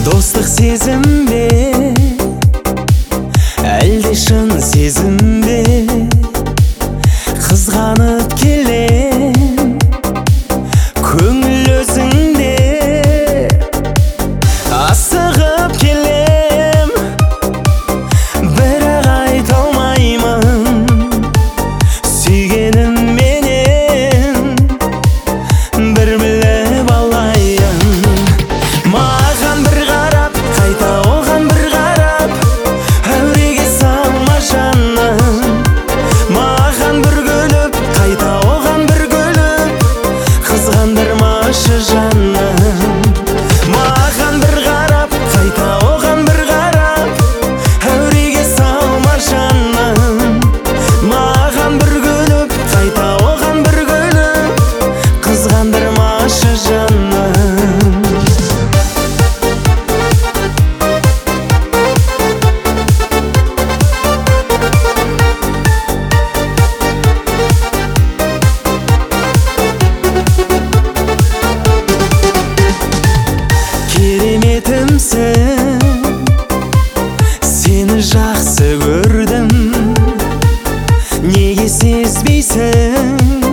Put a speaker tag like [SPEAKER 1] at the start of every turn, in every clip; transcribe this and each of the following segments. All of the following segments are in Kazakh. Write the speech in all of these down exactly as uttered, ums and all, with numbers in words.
[SPEAKER 1] Достық сезім бе, әлде шын сезім бе? Қызғанып келем, көңіл өзіңде. Асығып келем, бірақ айта алмаймын сүйгенім менен бір біліп алайын. Маған бір қарап, қайта оған бір қарап, әуреге салма жаным. Маған бір күліп, қайта оған бір күліп, қызғандырмашы жаным. Маған бір қарап, қайта оған бір қарап, әуреге салма жаным. Маған бір күліп, қайта оған бір күліп, қызғандырмашы жаным. Кереметімсің, сені жақсы көрдім. Неге сезбейсің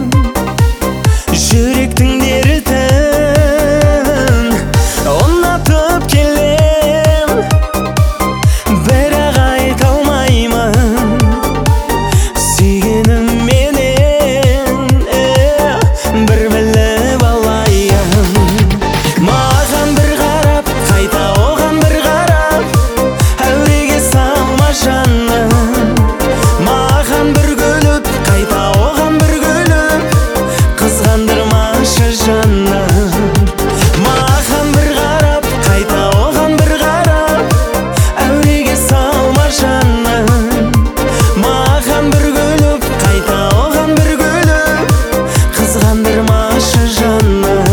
[SPEAKER 1] жүректің дертін? Ұнатып келем, бірақ айта алмаймын сүйгенім менен бір біліп алайын. Маған бір қарап, қайта оған бір қарап, әуреге салма жаным. Маған бір күліп, қайта оған бір күліп, қызғандырмашы жаным. Маған бір қарап, қайта оған бір қарап, әуреге салма жаным. Маған бір күліп, қайта оған бір күліп, қызғандырмашы жаным.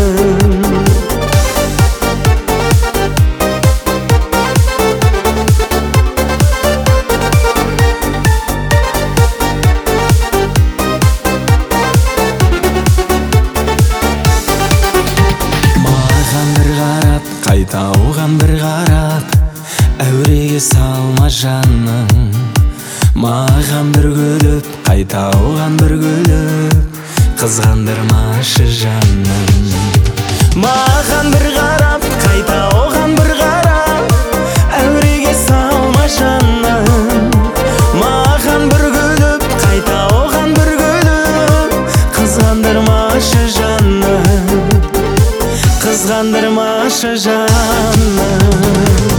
[SPEAKER 1] Қайта оған бір қарап, әуреге салма жаным. Маған бір күліп, қайта оған бір күліп, қызғандырмашы жаным. Маған бір қарап, қайта оған бір қарап, әуреге салма жаным. Маған бір күліп, қайта оған бір күліп, қызғандырмашы жаным. Қызғандырмашы жаным.